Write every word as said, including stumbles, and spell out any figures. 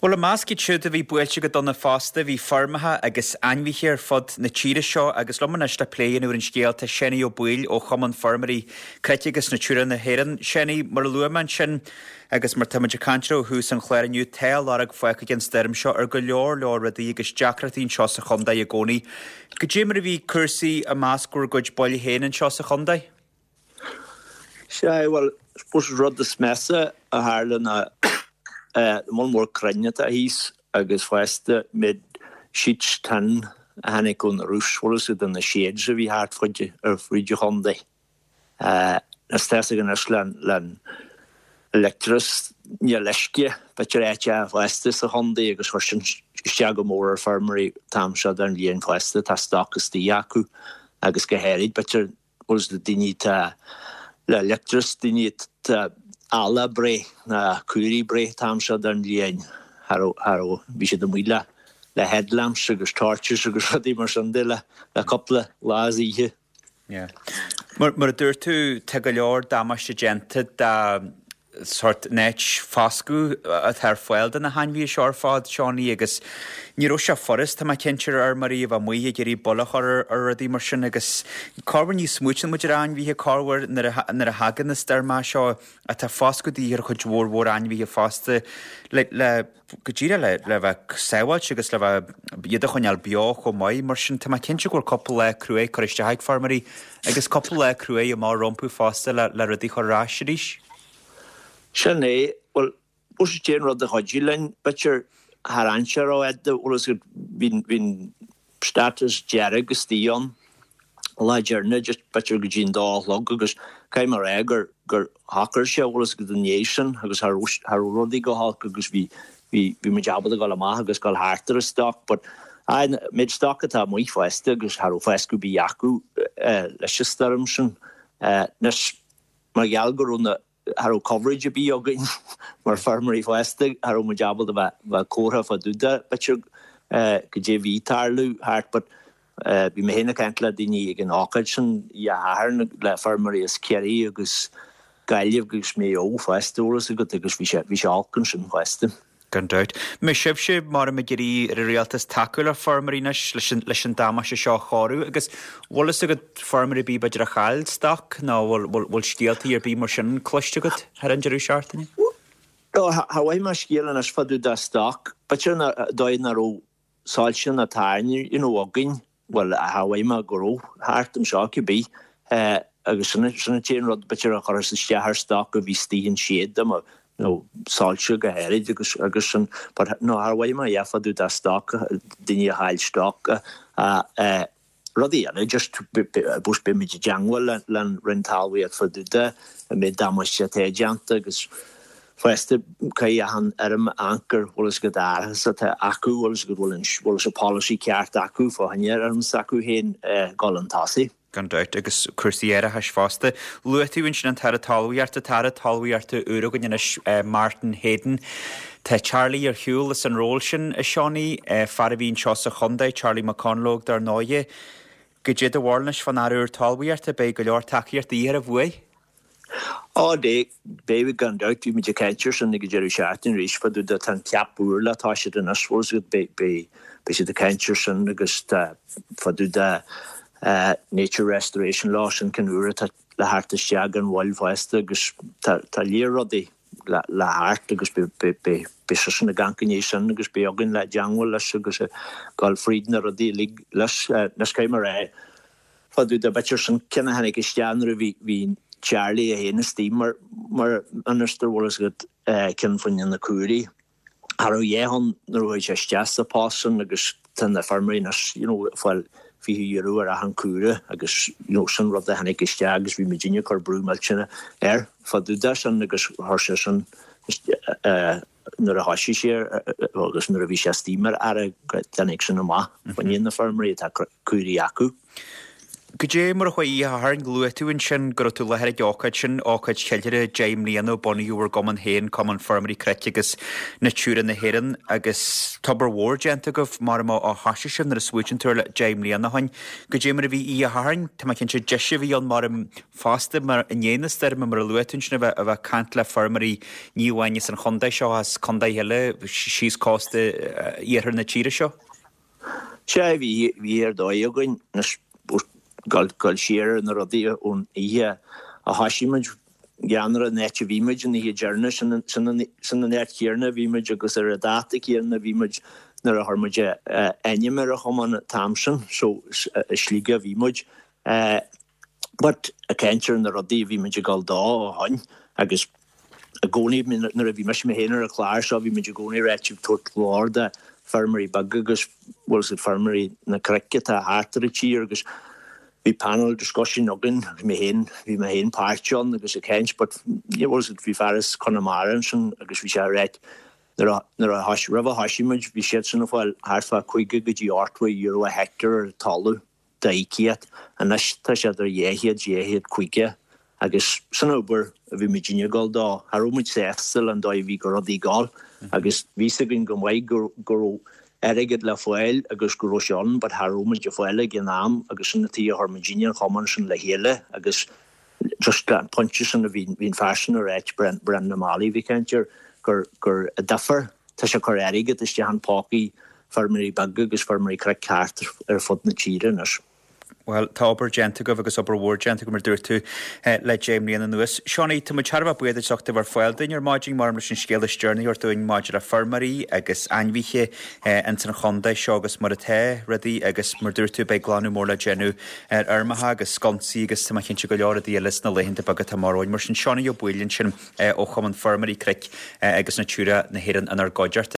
Well, a másci siúd a bhí buailte go donna fásta bhí formatha agus ainmhíché ar fod na tíre seo agus loman iste pléin uair an scéalta sinnaí ó buil ó chuman formarí creite agus na túra na héan sinnaí mar luaman sin agus mar tamidir cantró hús an chléirniu tail árag foicha gin stem seo ar go leor leor rudaí agus deacratín seo sa chundaí a gcónaí. Go dé mar a bhí cursaí a máscúr goid boil héan seo sa chundaí? Sí, well, spús rud a smesa a hálan a món mór crenne a hís agus foiiste mid siit tan a hannig gon rúsfolas u den na séad a bhí háart foiide ar fríide chundaí. Na stesa gan ys len len electros ní leisce bet ar éite a foiiste sa chundaí agus chusin steag go mór ar farmarí tamsa ar an líon foiiste tá stachas tí acu agus go héirid bet ar bhs de daoine tá le electros daoine tá alla bre na cuirí bre tamsa an líon haro haro bhí sé do muile le headlamps agus torches agus rudí mar san de le le coppla lásaíthe. Yeah. Mar mar dúir tú te go leor damáiste genta da sort net fascu a tar foiil na hainmhí seoir fád seánaí agus ní ro se forras tá cinseir ar marí bh muo gurí bolach ar ar a dí mar sin agus carban ní smúin muidir ainmhíthe carhar nar a hagan na starmá seo a tá fáscu dí ar chud mhór mhór ainmhíthe fásta le le go ddíire le le bheith saoáil agus le bheith iad a chuineal beá go maiid mar sin tá cinse gur coppla le crué choiste haig farmarí agus coppla le crué a má rompú fásta le le rudí choráisiríis. Sin é, well, bus sé rud a chodílein, betir haar ansear á edde, olas go bhín status dearag agus tíon, lá dearna, just betir go dín dálog, agus caiim ar é gur gur hacar sé, olas go donéisian, agus haar rudí go hálc, agus bhí me jabal a gáil amach, agus gáil háartar a stoc, but ein mid stoc atá mui foiiste, agus haar ó foiiscu bí acu leis se starm sin, nes mar geall gur úna har coverage bí agin mar farmarí foiiste har mo jabal de va córa fa dúda betir go dé ví tarlú hart but bí me héna kentla daoine gin ácaid sin i hána le farmarí is ceirí agus gaiileh gus mé ó foiisteúras a go agus bhí sé bhí sé ácan sin foiiste. Gandát. Me sib sé mar me gurí ar a réaltas takeúil ar farmarínas leis an dáma se seo cháú agus bhlas a go farmarí bí beidir a chail stach ná bhfuil stíaltaí ar bí mar sin cloiste go ar an dearú seartaine? Hawaii mar scéalan as fadú da stach, beidir na dóid na ró sáil sin na táirní in ógin, well Hawaii mar goró háart an seo bí agus sinna téan rud beidir a choras a steahar stach go bhí stíhinn siad am no sáilse go héirid agus agus sin nó Hawaii mar dhéfadú da stach daoine a háil stach a rudí eile just bus be mid deanghfuil len rintáhaí ag fadúda a mé damáiste téideanta agus foiiste cai a han arm anchor bhlas go dáras a tá acu bhlas go bhfuil bhlas a policy ceart acu fáinne arm acu héin galantásaí. Gandát agus cursaíara heis fásta. Luatíhain sin an tar a talhaíarta tar a talhaíarta urogan inis Martin Hayden. Tá Charlie ar hiúil is an ról sin a seánaí farabhín seo sa chundaid Charlie McConlóg dar náide. Go dé a bhharlais fan áúr talhaíarta be go leor takeíart í ar a bhuaid? Á dé béh gandát bhí meidir ceir sin go deidir seaartin ríis fadú de tan ceapúr le tá sé den asfós go be be sé de ceir sin agus fadú de Uh, nature restoration law sin can ura le hart steag an bhil foiiste agus tá lírodí le hart agus be sin na gancané sin agus be agin le deanghfuil leis agus gáil frídna rodí leis na céimar é fadú de betir sin cinna hanig isteanra bhí Charlie a héana tí mar mar anastar bhlas go cin fanin na cuaí Har dhéhan nar bhfuil sé steas a pásan agus tan na farmarí nas fáil fi euro a han cúre agus no sin rud a hannig iste agus vi Virginia kar brúmeltsinne er fadú an agus harse sin nar a hasisi sé agus nar a vi sé stímer ar a dennig sin ma fan na farmarí a curí acu. Go dé mar chuí a th gluúún sin gur tú lehead deácaid sin ácaid cheilteire James Líana bonúhar goman héin common firmarí crete agus na túúra na héan agus tubar mhórgénta goh mar má á hasise sin ar a swúin tú le James Líana hain. Go dé mar a bhí í a hain, Tá cinn se deise bhí an mar fásta mar inéanaar mar a luún sinna bheith a bheith cant le firmarí níomhhaine san chundaid seo as chundaid heile síos cásta íar na tíre seo. Se bhí bhí ar dóagain na gal gal siar na rodí ón ihe a hasisiid geanar a nete bhíimeid in hí dearne san net chéarna bhíimeid agus ar a dáta chéarna bhíimeid nar a harmuide einimar a choman tamsin so slíga bhíimeid. But a kentir na rodí bhíimeid gal dá a hain agus a gcónaí nar a bhí meis me héanaar a chláir seo bhíimeid a gcónaí réitih tuairt láda firmarí bag agus bhil it firmarí na cricket a hátar a tí agus vi panel discussion again me hen vi me hen partjon agus a kench but it was it vi faris Connemarason agus vi sé red there are there are hash river hashimage vi shed son of harfa kuige gedi artwa euro a hectare talu daikiat and nas ta sé der yehiad yehiad kuige agus son ober vi Virginia gold da har much sefsel and dai vi go di gal agus vi segin go mai go go Erigid le foiil agus go Roisián, but Harúmid de foiile gin náam agus na tí Harmaginian chaman sin le héile agus just punches sin a bhín bhín fashion or éit brenn brenn na Mali bhí kentir gur gur a duffer tá sé chur erigid is de han páki firmarí bag agus firmarí cre cart ar fud na tíre. Well, tá obair genta go agus obair mhór genta go mar dúir tú le James Líana nuas. Seánnaí, tá muid tearbh buad seachta bhar foiildainn ar máiding mar mar sin scéala stearnaí or dúin máidir a firmarí agus ainmhíche an san chundaid seo agus mar a the rudaí agus mar dúir tú beag gláánú mór le genú ar armatha agus sconsaí agus tá cinnte go leor a dí lis na leihinnta bagad tá marráin mar sin seánnaí ó builinn sin ó chuman firmarí cric agus na túra na héan an ar gáideart